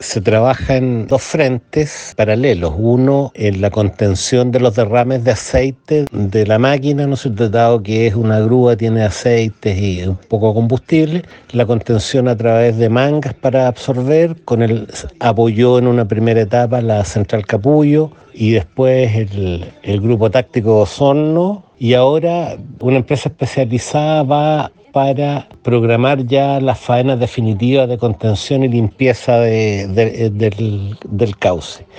Se trabaja en dos frentes paralelos. Uno, en la contención de los derrames de aceite de la máquina, ¿no es cierto? Dado que es una grúa, tiene aceites y un poco de combustible. La contención a través de mangas para absorber, apoyó en una primera etapa la central Capullo y después el grupo táctico Osorno. Y ahora una empresa especializada va para programar ya las faenas definitivas de contención y limpieza del cauce.